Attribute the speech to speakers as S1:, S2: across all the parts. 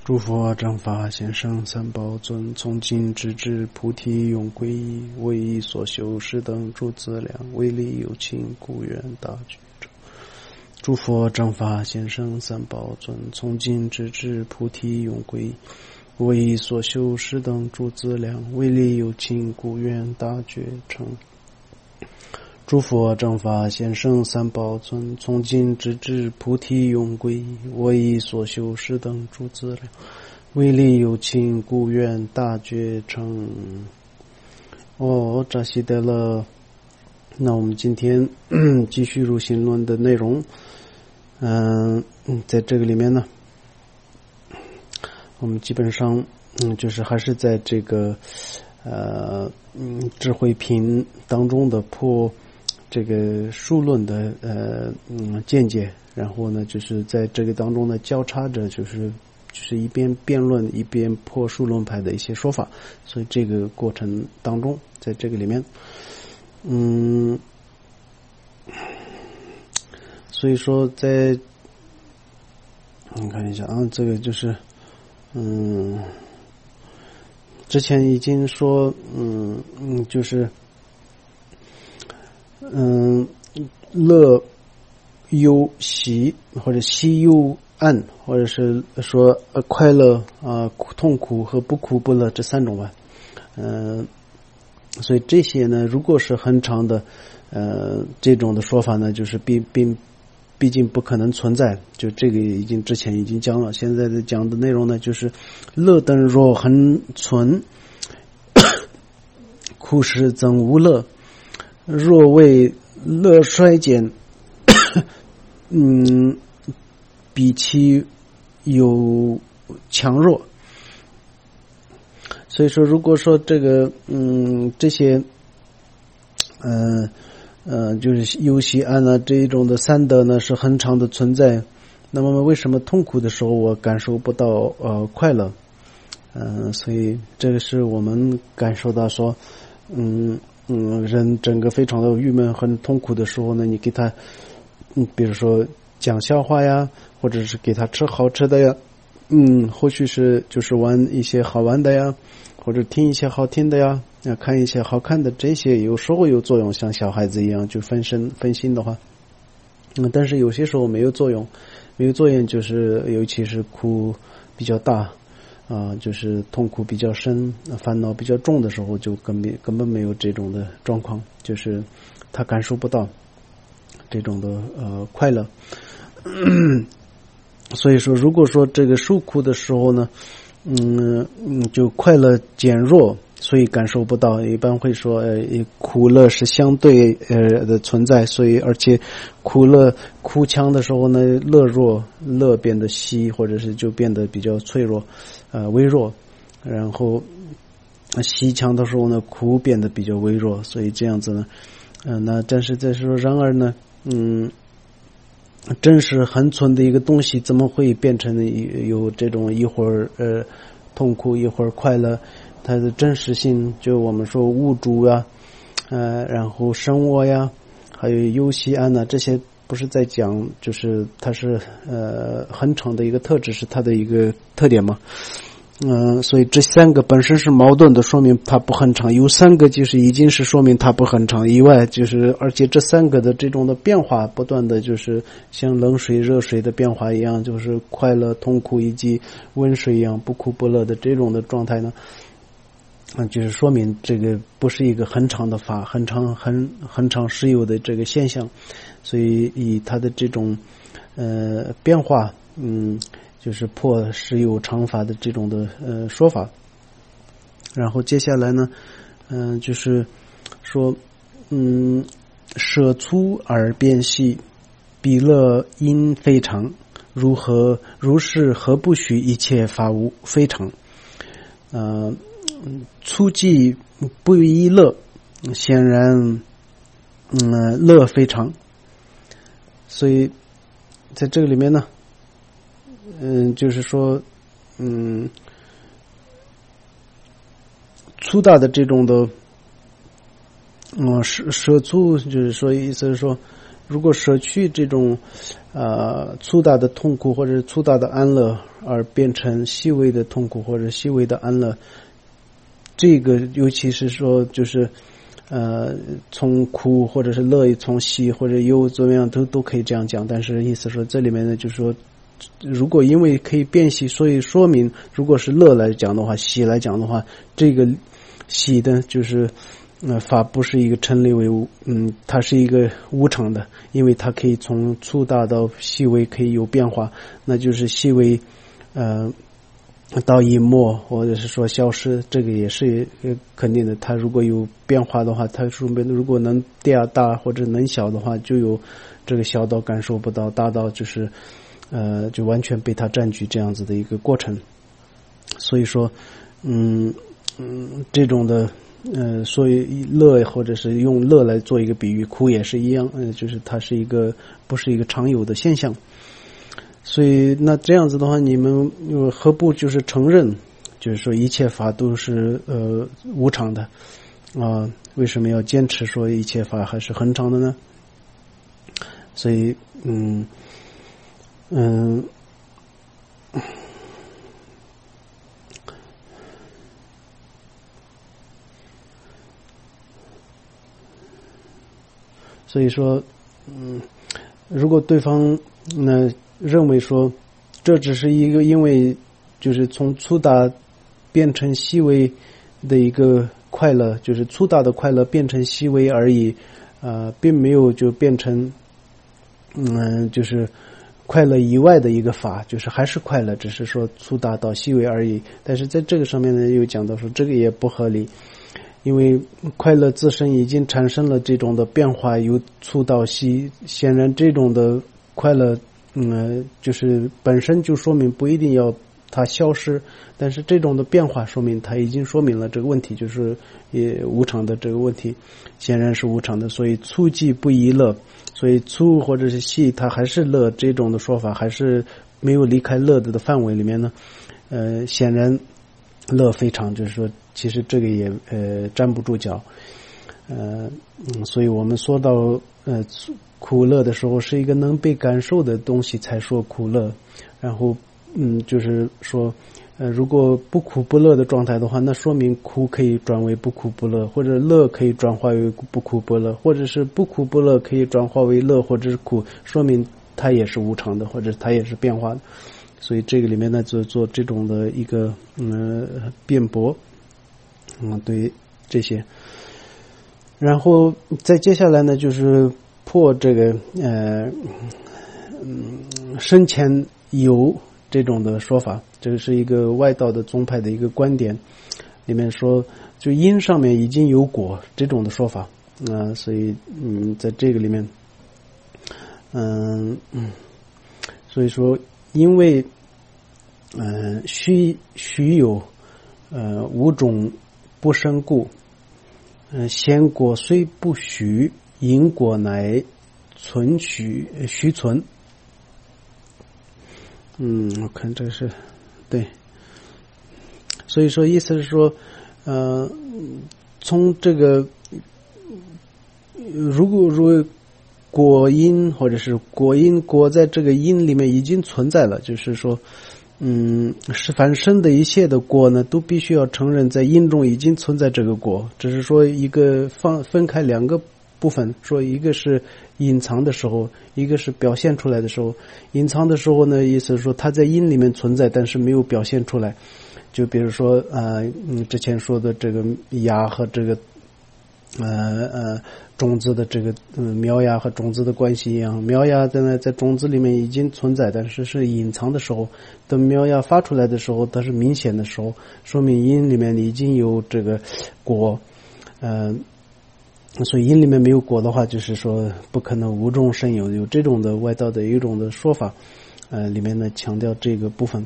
S1: 诸佛正法贤圣三宝尊，从今直至菩提永皈依，为一所修是等诸资粮，为利有情故愿大觉者。诸佛正法贤圣三宝尊，从今直至菩提永皈依，为一所修是等诸资粮，为利有情故愿大觉成。诸佛正法贤圣三宝尊，从今直至菩提永皈依，我以所修是等诸资粮，为利有情故愿大觉成。扎西德勒。那我们今天继续入心论的内容。在这个里面呢，我们基本上就是还是在这个智慧品当中的破这个数论的见解，然后呢就是在这个当中呢交叉着就是一边辩论一边破数论派的一些说法，所以这个过程当中在这个里面所以说在你看一下这个就是之前已经说就是乐忧喜或者喜忧暗，或者是说快乐痛苦和不苦不乐这三种吧。所以这些呢如果是很长的这种的说法呢，就是毕竟不可能存在，就这个之前已经讲了。现在的讲的内容呢，就是乐等若恒存，苦时增无乐，若为乐衰减，比其有强弱。所以说如果说这个这些就是忧喜安这一种的三德呢是很长的存在，那么为什么痛苦的时候我感受不到快乐？所以这个是我们感受到说人整个非常的郁闷很痛苦的时候呢，你给他比如说讲笑话呀，或者是给他吃好吃的呀，或许是就是玩一些好玩的呀，或者听一些好听的呀，看一些好看的，这些有时候有作用，像小孩子一样就分心的话，但是有些时候没有作用，就是尤其是苦比较大就是痛苦比较深，烦恼比较重的时候，就根本没有这种的状况，就是他感受不到这种的快乐。所以说如果说这个受苦的时候呢就快乐减弱，所以感受不到，一般会说苦乐是相对的存在，所以而且苦强的时候呢，乐弱，乐变得稀，或者是就变得比较脆弱微弱，然后稀强的时候呢，苦变得比较微弱，所以这样子呢那但是再说然而呢真实恒存的一个东西怎么会变成有这种一会儿痛苦一会儿快乐？它的真实性就我们说物主呀然后生我呀，还有忧喜安这些不是在讲就是它是很长的一个特质，是它的一个特点嘛。所以这三个本身是矛盾的，说明它不很长，有三个就是已经是说明它不很长以外，就是而且这三个的这种的变化不断的，就是像冷水热水的变化一样，就是快乐痛苦以及温水一样不苦不乐的这种的状态呢就是说明这个不是一个很长的法，很长时有的这个现象，所以以它的这种变化就是破时有常法的这种的说法。然后接下来呢就是说舍粗而变细，彼乐因非常，如是何不许一切法无非常。粗既不依乐，显然乐非常。所以在这个里面呢就是说粗大的这种的舍粗，就是说意思是说如果舍去这种粗大的痛苦或者粗大的安乐，而变成细微的痛苦或者细微的安乐，这个尤其是说就是从苦或者是乐，从喜或者忧怎么样都可以这样讲，但是意思说这里面呢就是说，如果因为可以变喜，所以说明如果是乐来讲的话，喜来讲的话，这个喜的就是法不是一个成立为它是一个无常的，因为它可以从粗大到细微可以有变化，那就是细微到隐没或者是说消失，这个也是肯定的。它如果有变化的话，它如果能大或者能小的话，就有这个小到感受不到，大到就是就完全被它占据这样子的一个过程。所以说这种的所以乐或者是用乐来做一个比喻，苦也是一样，就是它是一个不是一个常有的现象。所以那这样子的话，你们何不就是承认，就是说一切法都是无常的为什么要坚持说一切法还是恒常的呢？所以所以说如果对方认为说这只是一个因为就是从粗大变成细微的一个快乐，就是粗大的快乐变成细微而已并没有就变成就是快乐以外的一个法，就是还是快乐，只是说粗大到细微而已。但是在这个上面呢又讲到说这个也不合理，因为快乐自身已经产生了这种的变化，由粗到细，显然这种的快乐就是本身就说明不一定要它消失，但是这种的变化说明它已经说明了这个问题，就是也无常的这个问题显然是无常的，所以粗即不宜乐，所以粗或者是细它还是乐，这种的说法还是没有离开乐的范围里面呢显然乐非常，就是说其实这个也站不住脚所以我们说到苦乐的时候是一个能被感受的东西才说苦乐，然后就是说如果不苦不乐的状态的话，那说明苦可以转为不苦不乐，或者乐可以转化为不苦不乐，或者是不苦不乐可以转化为乐或者是苦，说明它也是无常的，或者它也是变化的。所以这个里面呢就做这种的一个辩驳对这些，然后再接下来呢就是破这个生前有这种的说法，这个是一个外道的宗派的一个观点，里面说就因上面已经有果这种的说法所以在这个里面所以说因为须有五种不生故先果虽不许，因果乃须存我看这是对，所以说意思是说从这个如果果因或者是果因果在这个因里面已经存在了，就是说是凡生的一切的果呢都必须要承认在因中已经存在这个果，只是说一个分开两个部分，说一个是隐藏的时候，一个是表现出来的时候。隐藏的时候呢，意思是说它在因里面存在，但是没有表现出来。就比如说之前说的这个芽和这个种子的这个苗芽和种子的关系一样，苗芽在种子里面已经存在，但是是隐藏的时候，等苗芽发出来的时候它是明显的时候，说明因里面已经有这个果所以因里面没有果的话，就是说不可能无中生有，有这种的外道的一种的说法里面呢强调这个部分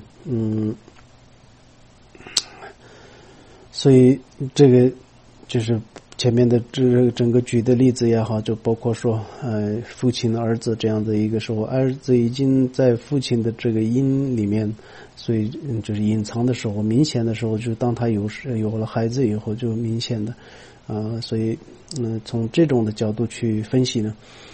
S1: 所以这个就是前面的整个举的例子也好，就包括说父亲儿子这样的一个时候，儿子已经在父亲的这个因里面，所以就是隐藏的时候，明显的时候，就当他有了孩子以后就明显的所以从这种的角度去分析呢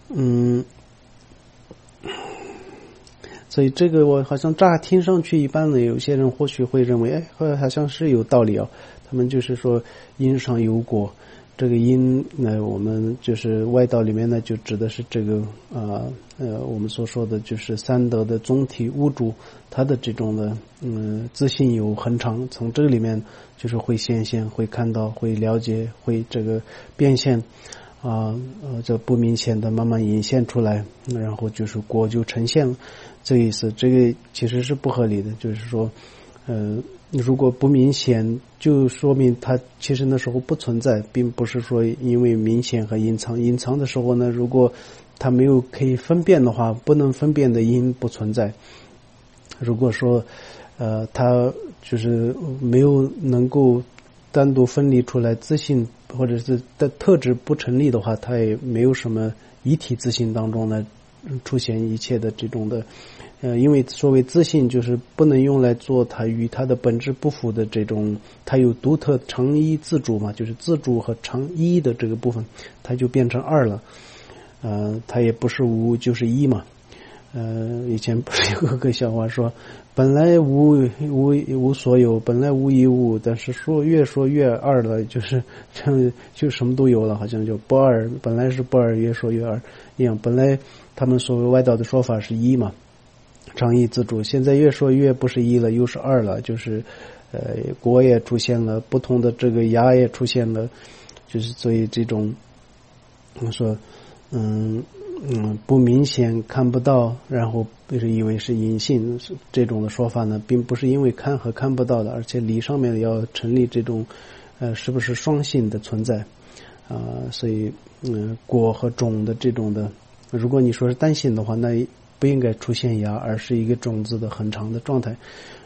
S1: 所以这个我好像乍听上去一般的，有些人或许会认为，好像是有道理啊。他们就是说因上有果，这个因呢，我们就是外道里面呢，就指的是这个我们所说的就是三德的总体物主，它的这种的自信有恒常，从这个里面就是会显现，会看到，会了解，会这个变现这不明显的慢慢隐现出来，然后就是果就呈现了。这个意思，这个其实是不合理的，就是说如果不明显，就说明它其实那时候不存在，并不是说因为明显和隐藏。隐藏的时候呢，如果它没有可以分辨的话，不能分辨的因不存在。如果说它就是没有能够单独分离出来自信，或者是的特质不成立的话，它也没有什么一体自信当中呢出现一切的这种的因为所谓自信就是不能用来做它与它的本质不符的这种，它有独特常一自主嘛，就是自主和常一的这个部分，它就变成二了。它也不是无就是一嘛。以前不是有个笑话说，本来无所有，本来无一物，但是越说越二了，就是这样，就什么都有了，好像就不二，本来是不二，越说越二一样。本来他们所谓外道的说法是一嘛，常一自主，现在越说越不是一了，又是二了，就是果也出现了，不同的这个芽也出现了，就是所以这种我们说不明显看不到，然后就是以为是隐性，这种的说法呢，并不是因为看和看不到的，而且理上面要成立这种是不是双性的存在所以果和种的这种的，如果你说是单性的话，那不应该出现芽，而是一个种子的很长的状态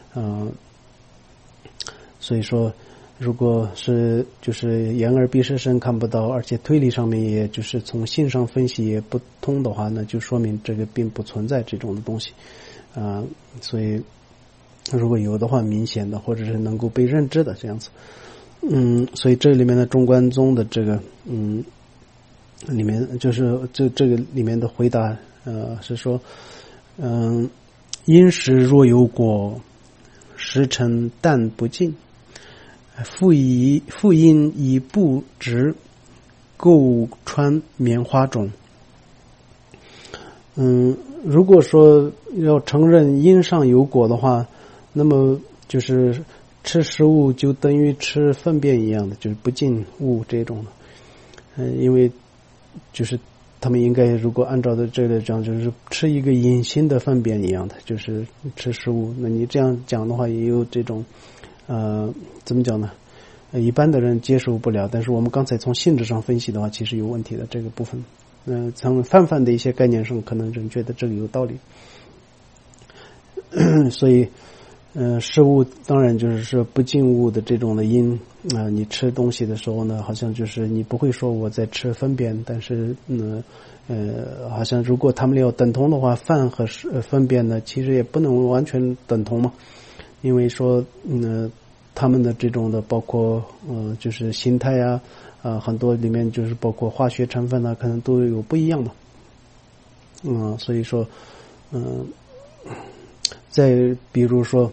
S1: 所以说如果是就是眼耳鼻舌身看不到，而且推理上面也就是从性上分析也不通的话，那就说明这个并不存在这种的东西所以如果有的话，明显的或者是能够被认知的这样子所以这里面的中观宗的这个里面就是这个里面的回答是说因时若有果，时辰但不尽，复因以布植构穿棉花种如果说要承认因上有果的话，那么就是吃食物就等于吃粪便一样的，就是不尽物这种的因为就是他们应该如果按照的这个讲，就是吃一个隐形的粪便一样的，就是吃食物。那你这样讲的话，也有这种怎么讲呢？一般的人接受不了，但是我们刚才从性质上分析的话，其实有问题的这个部分。从泛的一些概念上，可能人觉得这个有道理。所以食物当然就是说不尽物的这种的因你吃东西的时候呢，好像就是你不会说我在吃粪便，但是好像如果他们要等同的话，饭和粪便呢，其实也不能完全等同嘛，因为说他们的这种的包括就是形态很多里面就是包括化学成分可能都有不一样嘛所以说再比如说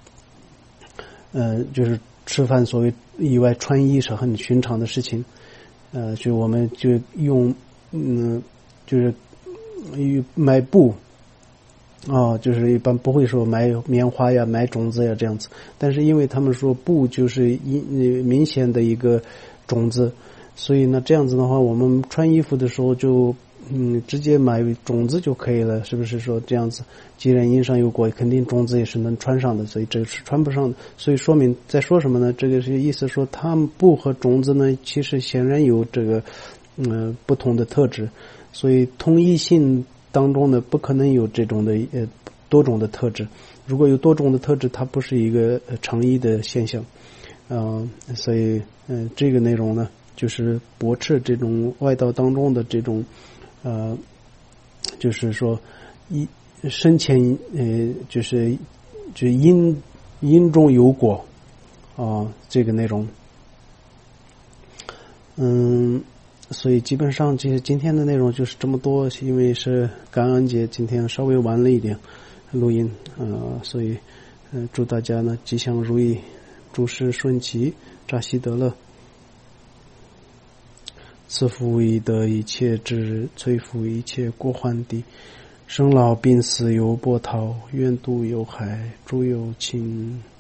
S1: 就是吃饭所谓以外穿衣是很寻常的事情就我们就用就是买布就是一般不会说买棉花呀买种子呀这样子，但是因为他们说布就是明显的一个种子，所以呢这样子的话，我们穿衣服的时候就直接买种子就可以了，是不是说这样子？既然因上有果，肯定种子也是能穿上的，所以这个是穿不上的。所以说明在说什么呢？这个是意思说，它们布和种子呢，其实显然有这个不同的特质，所以同一性当中呢，不可能有这种的多种的特质。如果有多种的特质，它不是一个常一的现象。所以这个内容呢，就是驳斥这种外道当中的这种就是说生前就是因中有果这个内容。 所以基本上这些今天的内容就是这么多，因为是感恩节，今天稍微晚了一点录音，所以祝大家呢吉祥如意，诸事顺其，扎西德勒，赐福以得一切之日，摧伏一切过患地，生老病死犹波涛，愿度有海，诸有情。